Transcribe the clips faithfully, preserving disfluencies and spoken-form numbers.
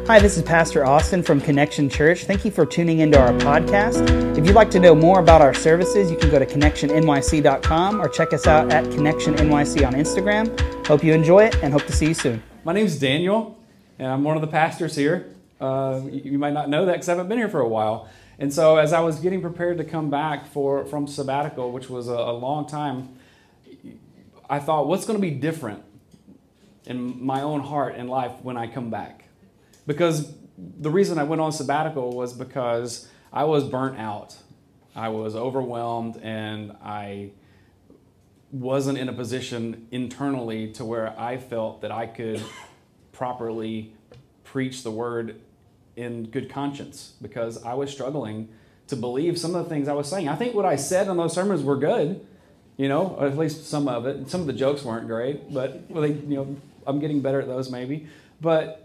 Hi, this is Pastor Austin from Connection Church. Thank you for tuning into our podcast. If you'd like to know more about our services, you can go to connection n y c dot com or check us out at connection n y c on Instagram. Hope you enjoy it and hope to see you soon. My name's Daniel, and I'm one of the pastors here. Uh, you might not know that because I haven't been here for a while. And so as I was getting prepared to come back for from sabbatical, which was a, a long time, I thought, what's going to be different in my own heart and life when I come back? Because the reason I went on sabbatical was because I was burnt out. I was overwhelmed, and I wasn't in a position internally to where I felt that I could properly preach the word in good conscience, because I was struggling to believe some of the things I was saying. I think what I said in those sermons were good, you know, or at least some of it. Some of the jokes weren't great, but well, they, you know, I'm getting better at those maybe. But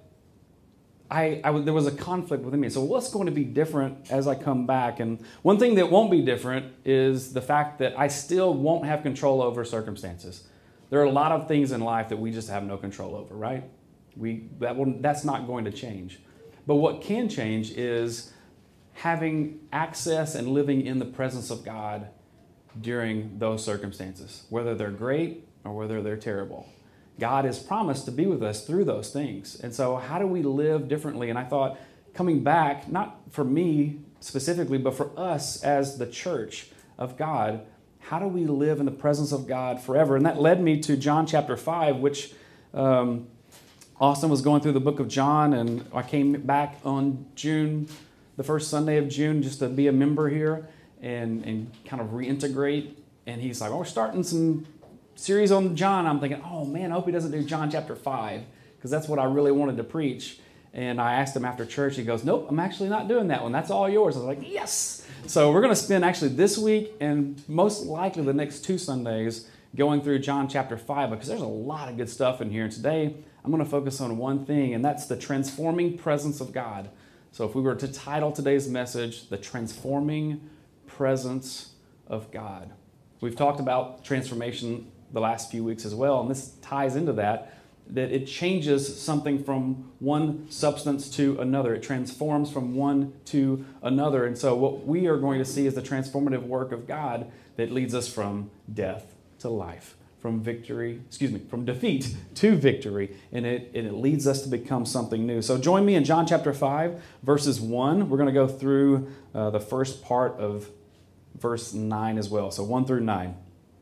I, I, there was a conflict within me. So what's going to be different as I come back? And one thing that won't be different is the fact that I still won't have control over circumstances. There are a lot of things in life that we just have no control over, right? We that will, that's not going to change. But what can change is having access and living in the presence of God during those circumstances, whether they're great or whether they're terrible. God has promised to be with us through those things. And so how do we live differently? And I thought, coming back, not for me specifically, but for us as the church of God, how do we live in the presence of God forever? And that led me to John chapter five, which um, Austin was going through the book of John, and I came back on June, the first Sunday of June, just to be a member here and, and kind of reintegrate. And he's like, oh, we're starting some series on John. I'm thinking, oh man, I hope he doesn't do John chapter five, because that's what I really wanted to preach. And I asked him after church, he goes, nope, I'm actually not doing that one. That's all yours. I was like, yes. So we're going to spend actually this week and most likely the next two Sundays going through John chapter five, because there's a lot of good stuff in here. And today I'm going to focus on one thing, and that's the transforming presence of God. So if we were to title today's message, The Transforming Presence of God. We've talked about transformation the last few weeks as well, and this ties into that, that it changes something from one substance to another. It transforms from one to another. And so what we are going to see is the transformative work of God that leads us from death to life, from victory, excuse me, from defeat to victory, and it, and it leads us to become something new. So join me in John chapter five, verses one. We're going to go through uh, the first part of verse nine as well, so one through nine.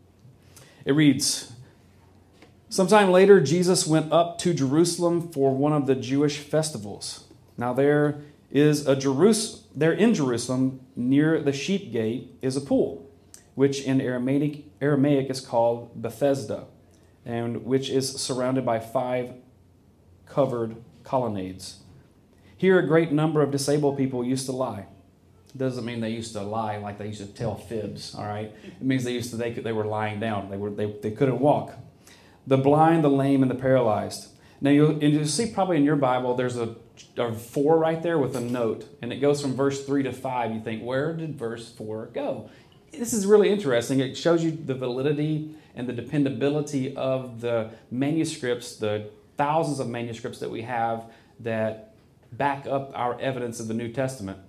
It reads, sometime later, Jesus went up to Jerusalem for one of the Jewish festivals. Now there is a Jerus- there in Jerusalem, near the sheep gate, is a pool, which in Aramaic, Aramaic is called Bethesda, and which is surrounded by five covered colonnades. Here a great number of disabled people used to lie. Doesn't mean they used to lie like they used to tell fibs, all right? It means they used to they, they were lying down. They were they, they couldn't walk. The blind, the lame, and the paralyzed. Now you'll, and you'll see probably in your Bible there's a, a four right there with a note, and it goes from verse three to five. You think, where did verse four go? This is really interesting. It shows you the validity and the dependability of the manuscripts, the thousands of manuscripts that we have that back up our evidence of the New Testament.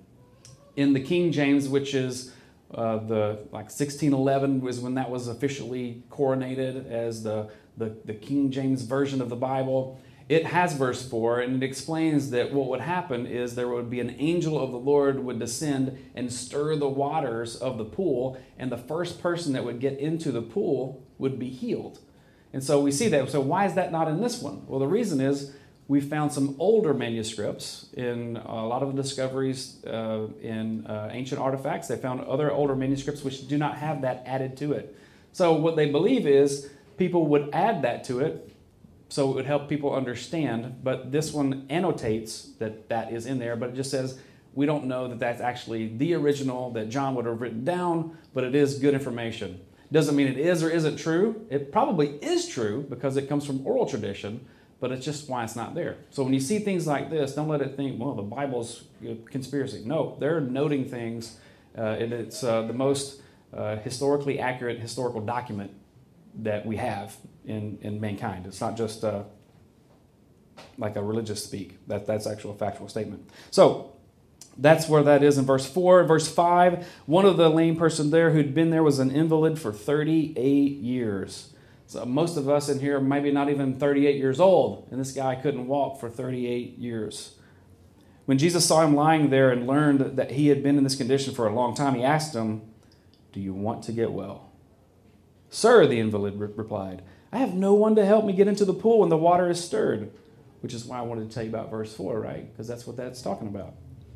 In the King James, which is uh, the like sixteen eleven was when that was officially coronated as the, the, the King James version of the Bible, it has verse four, and it explains that what would happen is there would be an angel of the Lord would descend and stir the waters of the pool, and the first person that would get into the pool would be healed. And so we see that. So why is that not in this one? Well, the reason is we found some older manuscripts in a lot of the discoveries uh, in uh, ancient artifacts. They found other older manuscripts which do not have that added to it. So what they believe is people would add that to it so it would help people understand. But this one annotates that that is in there, but it just says we don't know that that's actually the original that John would have written down, but it is good information. Doesn't mean it is or isn't true. It probably is true because it comes from oral tradition, but it's just why it's not there. So when you see things like this, don't let it think, well, the Bible's a conspiracy. No, they're noting things, uh, and it's uh, the most uh, historically accurate historical document that we have in, in mankind. It's not just uh, like a religious speak. That, that's actual factual statement. So that's where that is in verse four. Verse five, one of the lame person there who'd been there was an invalid for thirty-eight years. So most of us in here maybe not even thirty-eight years old, and this guy couldn't walk for thirty-eight years. When Jesus saw him lying there and learned that he had been in this condition for a long time, he asked him, "Do you want to get well?" "Sir," the invalid re- replied, "I have no one to help me get into the pool when the water is stirred." Which is why I wanted to tell you about verse four, right? Because that's what that's talking about.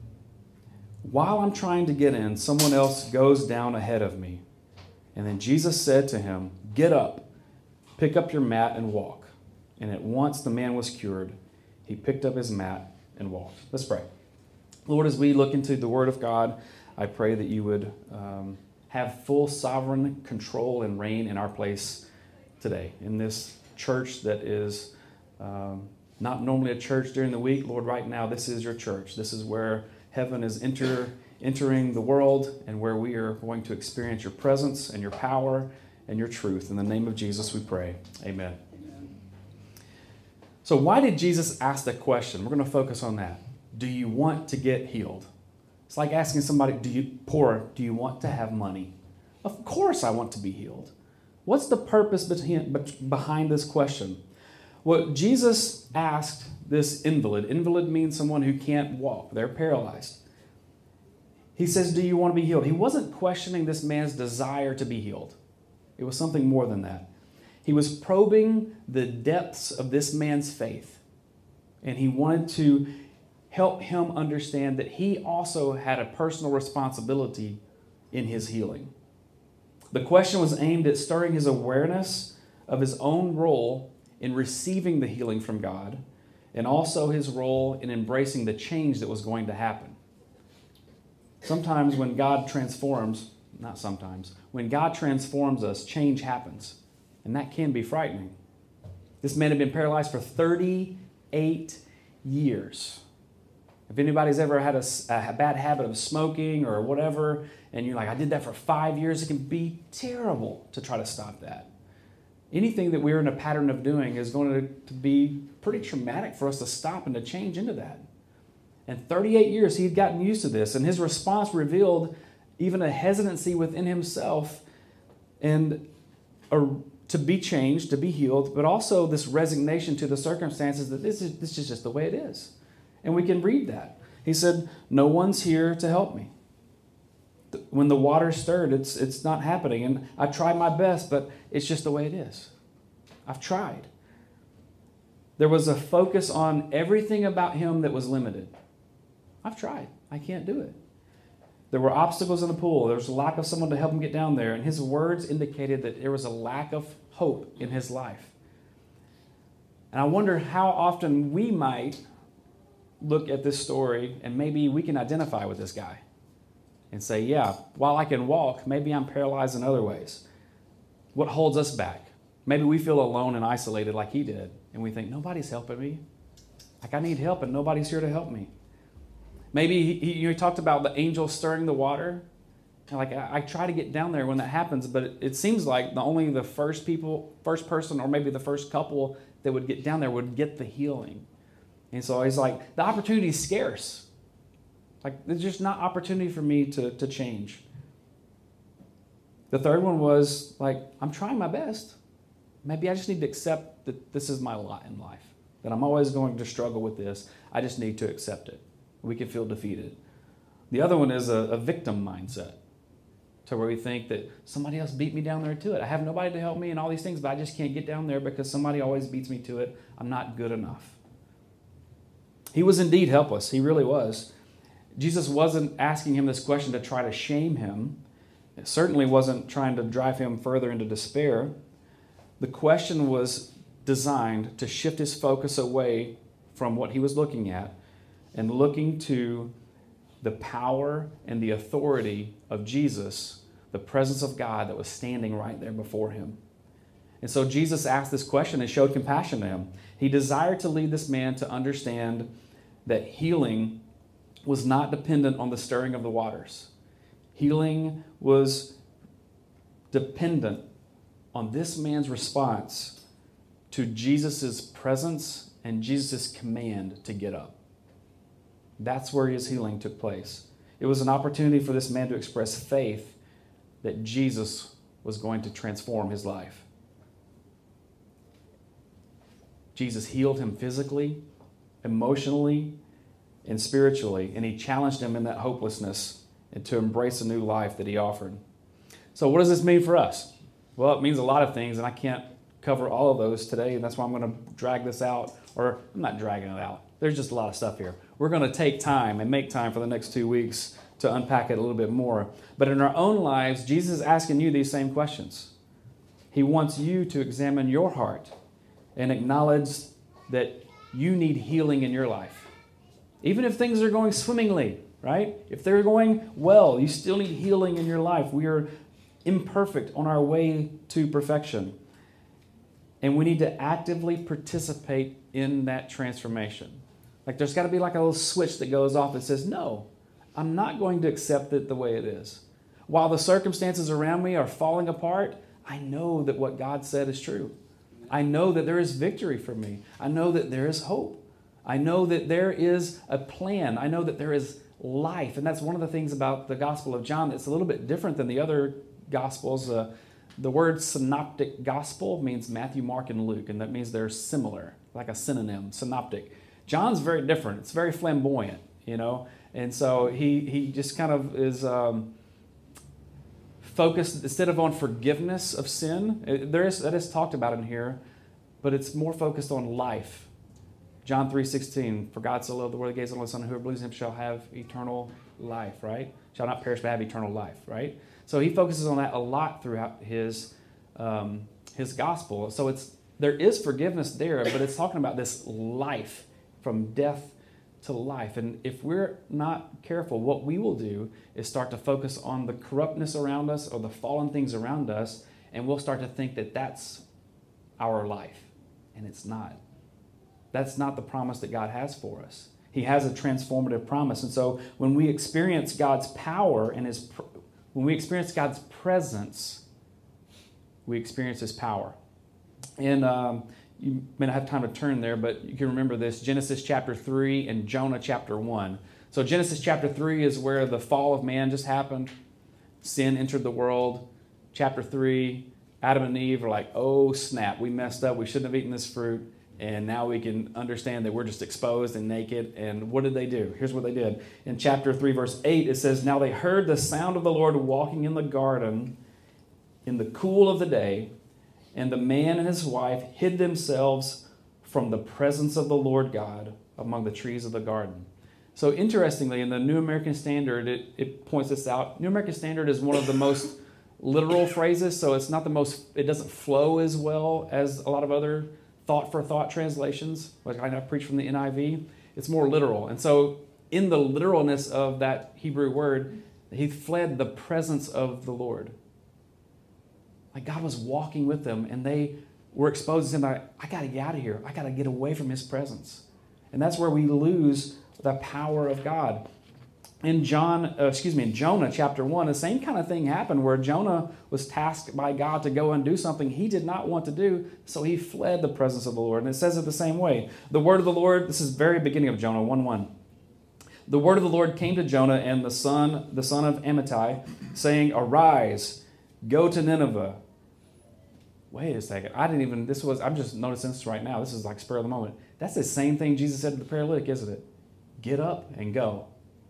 "While I'm trying to get in, someone else goes down ahead of me." And then Jesus said to him, "Get up, pick up your mat and walk." And at once the man was cured. He picked up his mat and walked. Let's pray. Lord, as we look into the Word of God, I pray that you would um, have full sovereign control and reign in our place today, in this church that is um, not normally a church during the week. Lord, right now, this is your church. This is where heaven is enter, entering the world and where we are going to experience your presence and your power and your truth. In the name of Jesus, we pray. Amen. Amen. So why did Jesus ask that question? We're going to focus on that. Do you want to get healed? It's like asking somebody, do you poor, do you want to have money? Of course I want to be healed. What's the purpose behind this question? Well, Jesus asked this invalid. Invalid means someone who can't walk. They're paralyzed. He says, "Do you want to be healed?" He wasn't questioning this man's desire to be healed. It was something more than that. He was probing the depths of this man's faith. And he wanted to help him understand that he also had a personal responsibility in his healing. The question was aimed at stirring his awareness of his own role in receiving the healing from God, and also his role in embracing the change that was going to happen. Sometimes when God transforms, not sometimes, when God transforms us, change happens, and that can be frightening. This man had been paralyzed for thirty-eight years. If anybody's ever had a, a bad habit of smoking or whatever, and you're like, I did that for five years, it can be terrible to try to stop that. Anything that we're in a pattern of doing is going to, to be pretty traumatic for us to stop and to change into that. And thirty-eight years, he'd gotten used to this, and his response revealed even a hesitancy within himself and a, to be changed, to be healed, but also this resignation to the circumstances that this is, this is just the way it is. And we can read that. He said, "No one's here to help me. When the water stirred, it's it's not happening. And I tried my best, but it's just the way it is. I've tried." There was a focus on everything about him that was limited. I've tried. I can't do it. There were obstacles in the pool. There was a lack of someone to help him get down there. And his words indicated that there was a lack of hope in his life. And I wonder how often we might look at this story and maybe we can identify with this guy and say, yeah, while I can walk, maybe I'm paralyzed in other ways. What holds us back? Maybe we feel alone and isolated like he did, and we think, nobody's helping me. Like, I need help, and nobody's here to help me. Maybe he, he, you know, he talked about the angel stirring the water. And like, I, I try to get down there when that happens, but it, it seems like the, only the first people, first person, or maybe the first couple that would get down there would get the healing. And so he's like, the opportunity is scarce. Like, there's just not opportunity for me to, to change. The third one was like, I'm trying my best. Maybe I just need to accept that this is my lot in life, that I'm always going to struggle with this. I just need to accept it. We can feel defeated. The other one is a, a victim mindset, to where we think that somebody else beat me down there to it. I have nobody to help me and all these things, but I just can't get down there because somebody always beats me to it. I'm not good enough. He was indeed helpless. He really was. Jesus wasn't asking him this question to try to shame him. It certainly wasn't trying to drive him further into despair. The question was designed to shift his focus away from what he was looking at and looking to the power and the authority of Jesus, the presence of God that was standing right there before him. And so Jesus asked this question and showed compassion to him. He desired to lead this man to understand that healing was not dependent on the stirring of the waters. Healing was dependent on this man's response to Jesus' presence and Jesus' command to get up. That's where his healing took place. It was an opportunity for this man to express faith that Jesus was going to transform his life. Jesus healed him physically, emotionally, and spiritually, and he challenged him in that hopelessness and to embrace a new life that he offered. So what does this mean for us? Well, it means a lot of things, and I can't cover all of those today, and that's why I'm going to drag this out, or I'm not dragging it out. There's just a lot of stuff here. We're going to take time and make time for the next two weeks to unpack it a little bit more. But in our own lives, Jesus is asking you these same questions. He wants you to examine your heart and acknowledge that you need healing in your life. Even if things are going swimmingly, right? If they're going well, you still need healing in your life. We are imperfect on our way to perfection. And we need to actively participate in that transformation. Like there's got to be like a little switch that goes off that says, no, I'm not going to accept it the way it is. While the circumstances around me are falling apart, I know that what God said is true. I know that there is victory for me. I know that there is hope. I know that there is a plan. I know that there is life. And that's one of the things about the Gospel of John that's a little bit different than the other Gospels. Uh, the word synoptic gospel means Matthew, Mark, and Luke, and that means they're similar, like a synonym, synoptic. John's very different. It's very flamboyant, you know. And so he he just kind of is um, focused, instead of on forgiveness of sin, it, there is, that is talked about in here, but it's more focused on life. John three sixteen, for God so loved the world, he gave his only Son, and whoever believes in him shall have eternal life, right? Shall not perish but have eternal life, right? So he focuses on that a lot throughout his um, his gospel. So it's there is forgiveness there, but it's talking about this life from death to life. And if we're not careful, what we will do is start to focus on the corruptness around us or the fallen things around us, and we'll start to think that that's our life, and it's not. That's not the promise that God has for us. He has a transformative promise. And so when we experience God's power and his when we experience God's presence, we experience his power. And um, you may not have time to turn there, but you can remember this, Genesis chapter three and Jonah chapter one. So Genesis chapter three is where the fall of man just happened. Sin entered the world. Chapter three, Adam and Eve are like, oh snap, we messed up. We shouldn't have eaten this fruit. And now we can understand that we're just exposed and naked. And what did they do? Here's what they did. In chapter three, verse eight, it says, now they heard the sound of the Lord walking in the garden in the cool of the day, and the man and his wife hid themselves from the presence of the Lord God among the trees of the garden. So interestingly, in the New American Standard, it, it points this out. New American Standard is one of the most literal phrases, so it's not the most, it doesn't flow as well as a lot of other thought-for-thought translations, like I preach from the N I V. It's more literal. And so in the literalness of that Hebrew word, he fled the presence of the Lord. Like God was walking with them, and they were exposed to him. Like, I got to get out of here. I got to get away from his presence. And that's where we lose the power of God. In John, uh, excuse me, in Jonah chapter one, the same kind of thing happened where Jonah was tasked by God to go and do something he did not want to do, so he fled the presence of the Lord. And it says it the same way. The word of the Lord, this is very beginning of Jonah one one. The word of the Lord came to Jonah and the son, the son of Amittai, saying, arise, go to Nineveh. Wait a second. I didn't even, this was, I'm just noticing this right now. This is like spur of the moment. That's the same thing Jesus said to the paralytic, isn't it? Get up and go.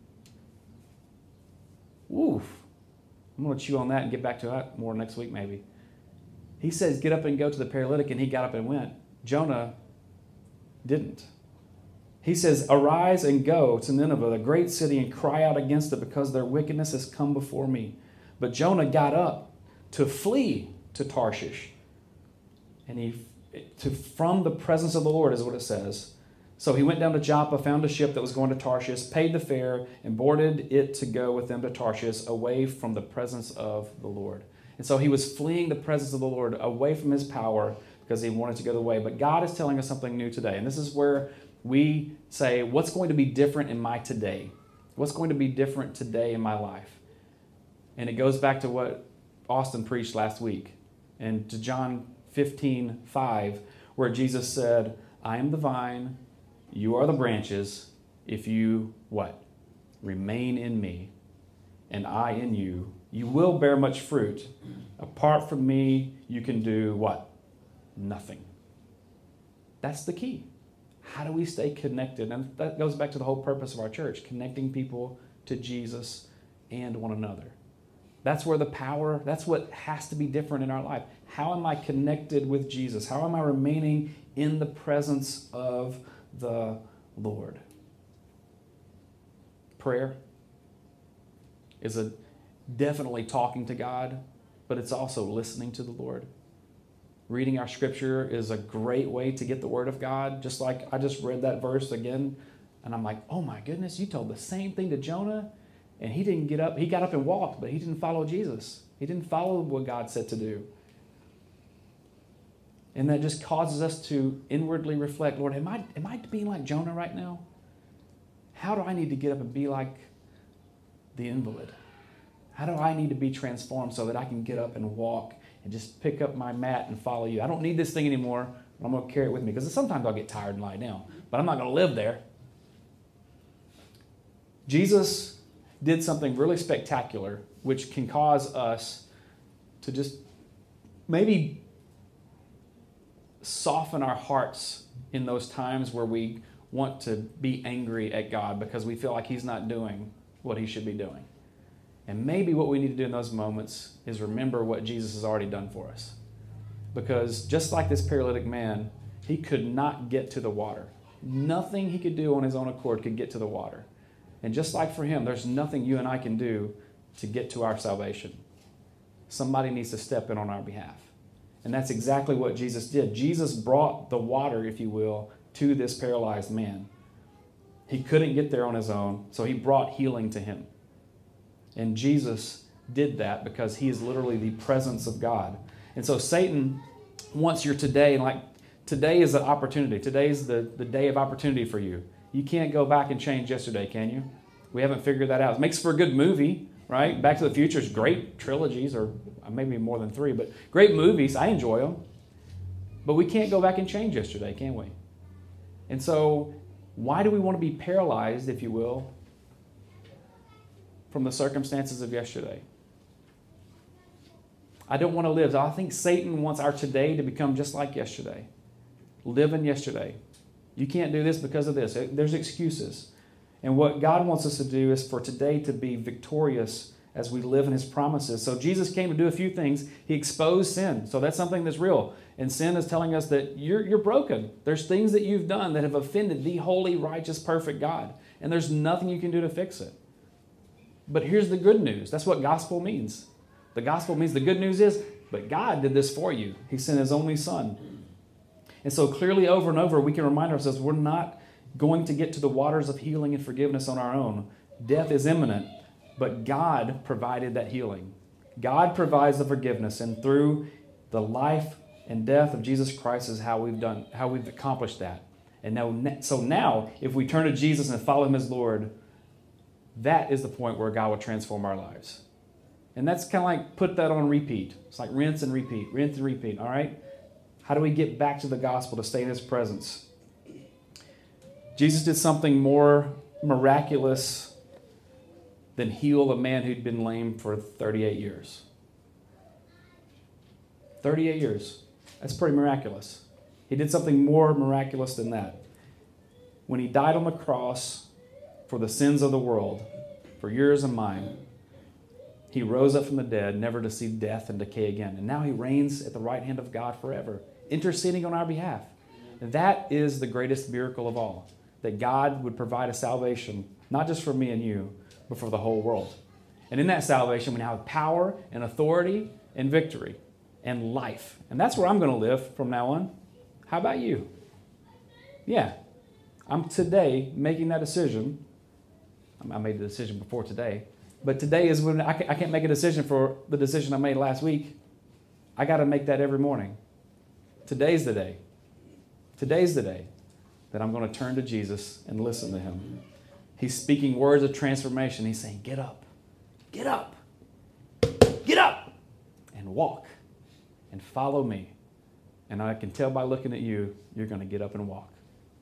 Oof. I'm going to chew on that and get back to that more next week maybe. He says, get up and go to the paralytic, and he got up and went. Jonah didn't. He says, arise and go to Nineveh, the great city, and cry out against it, because their wickedness has come before me. But Jonah got up to flee to Tarshish. And he, to, from the presence of the Lord is what it says. So he went down to Joppa, found a ship that was going to Tarshish, paid the fare, and boarded it to go with them to Tarshish, away from the presence of the Lord. And so he was fleeing the presence of the Lord, away from his power, because he wanted to go the way. But God is telling us something new today. And this is where we say, what's going to be different in my today? What's going to be different today in my life? And it goes back to what Austin preached last week, and to John fifteen five, where Jesus said, I am the vine, you are the branches. If you, what? Remain in me, and I in you, you will bear much fruit. Apart from me, you can do what? Nothing. That's the key. How do we stay connected? And that goes back to the whole purpose of our church, connecting people to Jesus and one another. That's where the power, that's what has to be different in our life. How am I connected with Jesus? How am I remaining in the presence of the Lord? Prayer is a definitely talking to God, but it's also listening to the Lord. Reading our scripture is a great way to get the word of God. Just like I just read that verse again, and I'm like, oh my goodness, you told the same thing to Jonah, and he didn't get up. He got up and walked, but he didn't follow Jesus. He didn't follow what God said to do. And that just causes us to inwardly reflect, Lord, am I, am I being like Jonah right now? How do I need to get up and be like the invalid? How do I need to be transformed so that I can get up and walk and just pick up my mat and follow you? I don't need this thing anymore. I'm going to carry it with me, because sometimes I'll get tired and lie down, but I'm not going to live there. Jesus did something really spectacular, which can cause us to just maybe soften our hearts in those times where we want to be angry at God because we feel like he's not doing what he should be doing. And maybe what we need to do in those moments is remember what Jesus has already done for us. Because just like this paralytic man, he could not get to the water. Nothing he could do on his own accord could get to the water. And just like for him, there's nothing you and I can do to get to our salvation. Somebody needs to step in on our behalf. And that's exactly what Jesus did. Jesus brought the water, if you will, to this paralyzed man. He couldn't get there on his own, so he brought healing to him. And Jesus did that because he is literally the presence of God. And so Satan wants your today, and like today is an opportunity. Today is the, the day of opportunity for you. You can't go back and change yesterday, can you? We haven't figured that out. It makes for a good movie, right? Back to the Future is great trilogies, or maybe more than three, but great movies. I enjoy them. But we can't go back and change yesterday, can we? And so why do we want to be paralyzed, if you will, from the circumstances of yesterday? I don't want to live. I think Satan wants our today to become just like yesterday. Live in yesterday. You can't do this because of this. There's excuses. And what God wants us to do is for today to be victorious as we live in his promises. So Jesus came to do a few things. He exposed sin. So that's something that's real. And sin is telling us that you're, you're broken. There's things that you've done that have offended the holy, righteous, perfect God. And there's nothing you can do to fix it. But here's the good news. That's what gospel means. The gospel means the good news is, but God did this for you. He sent his only son. And so clearly over and over, we can remind ourselves we're not going to get to the waters of healing and forgiveness on our own. Death is imminent, but God provided that healing. God provides the forgiveness, and through the life and death of Jesus Christ is how we've done, how we've accomplished that. And now, so now, if we turn to Jesus and follow him as Lord, that is the point where God will transform our lives. And that's kind of like put that on repeat. It's like rinse and repeat, rinse and repeat, all right? How do we get back to the gospel to stay in his presence? Jesus did something more miraculous than heal a man who'd been lame for thirty-eight years. thirty-eight years. That's pretty miraculous. He did something more miraculous than that. When he died on the cross for the sins of the world, for yours and mine, he rose up from the dead, never to see death and decay again. And now he reigns at the right hand of God forever, interceding on our behalf. That is the greatest miracle of all, that God would provide a salvation, not just for me and you, but for the whole world. And in that salvation, we now have power and authority and victory and life. And that's where I'm going to live from now on. How about you? Yeah, I'm today making that decision. I made the decision before today. But today is when I can't make a decision for the decision I made last week. I got to make that every morning. Today's the day. Today's the day that I'm going to turn to Jesus and listen to him. He's speaking words of transformation. He's saying, get up, get up, get up, and walk, and follow me. And I can tell by looking at you, you're going to get up and walk.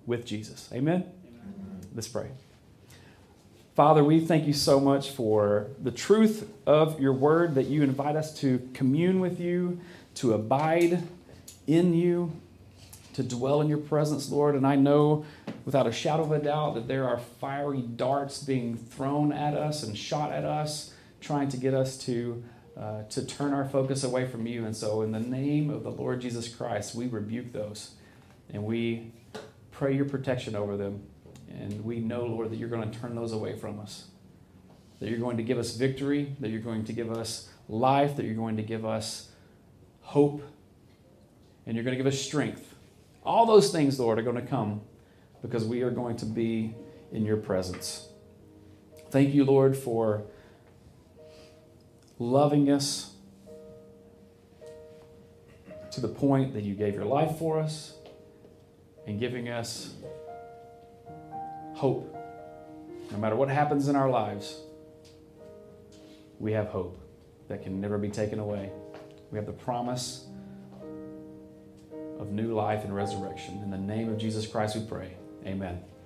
with Jesus. Amen? Amen. Let's pray. Father, we thank you so much for the truth of your word, that you invite us to commune with you, to abide in you, to dwell in your presence, Lord. And I know without a shadow of a doubt that there are fiery darts being thrown at us and shot at us, trying to get us to, uh, to turn our focus away from you. And so in the name of the Lord Jesus Christ, we rebuke those and we pray your protection over them. And we know, Lord, that you're going to turn those away from us, that you're going to give us victory, that you're going to give us life, that you're going to give us hope, and you're going to give us strength. All those things, Lord, are going to come because we are going to be in your presence. Thank you, Lord, for loving us to the point that you gave your life for us and giving us hope. No matter what happens in our lives, we have hope that can never be taken away. We have the promise of new life and resurrection. In the name of Jesus Christ we pray. Amen.